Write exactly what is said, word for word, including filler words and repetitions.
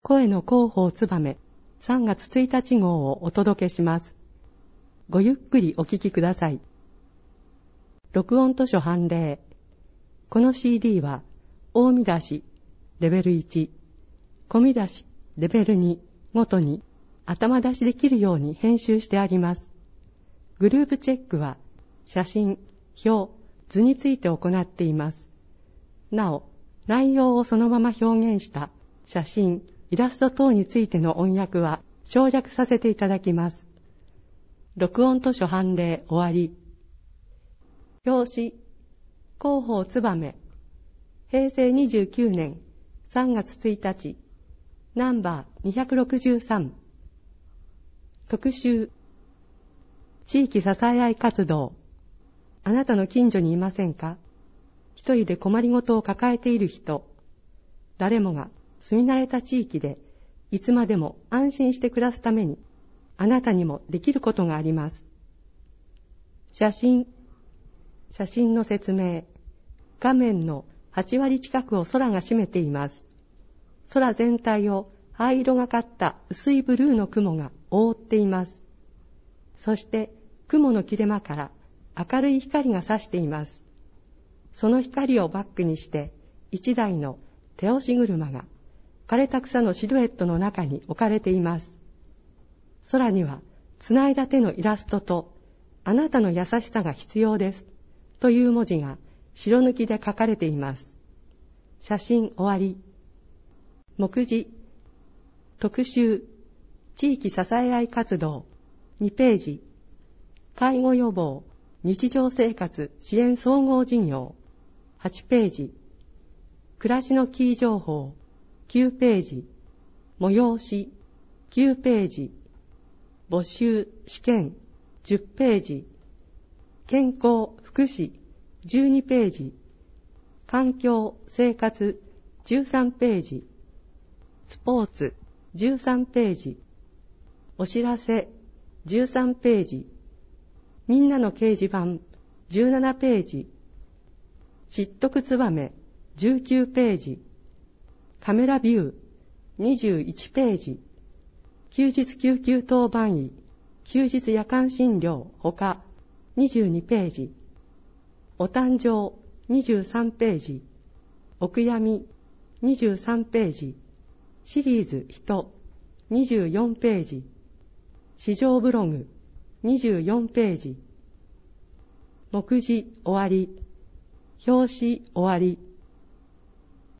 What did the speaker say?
声の広報つばめさんがつついたち号をお届けします。ごゆっくりお聞きください。録音図書判例。この シーディー は大見出しレベルいち、小見出しレベルにごとに頭出しできるように編集してあります。グループチェックは写真、表、図について行っています。なお、内容をそのまま表現した写真、イラスト等についての音訳は省略させていただきます。録音図書判例終わり。表紙、広報つばめ、へいせいにじゅうきゅうねんさんがつついたち、ナンバーにひゃくろくじゅうさん。特集、地域支え合い活動。あなたの近所にいませんか？一人で困りごとを抱えている人。誰もが住み慣れた地域でいつまでも安心して暮らすために、あなたにもできることがあります。写真。写真の説明。画面のはちわり近くを空が占めています。空全体を灰色がかった薄いブルーの雲が覆っています。そして雲の切れ間から明るい光が差しています。その光をバックにして一台の手押し車が枯れた草のシルエットの中に置かれています。空にはつないだ手のイラストとあなたの優しさが必要ですという文字が白抜きで書かれています。写真終わり。目次、特集、地域支え合い活動、にページ、介護予防、日常生活支援総合事業、はちページ、暮らしのキー情報、きゅうページ、催し、きゅうページ、募集、試験、じゅっページ、健康、福祉、じゅうにページ、環境、生活、じゅうさんページ、スポーツ、じゅうさんページ、お知らせ、じゅうさんページ、みんなの掲示板、じゅうななページ、知っとくつばめ、じゅうきゅうページ、カメラビュー、にじゅういちページ、休日救急当番医、休日夜間診療ほか、にじゅうにページ、お誕生、にじゅうさんページ、お悔やみ、にじゅうさんページ、シリーズ人、にじゅうよんページ、市場ブログ、にじゅうよんページ、目次終わり、表紙終わり。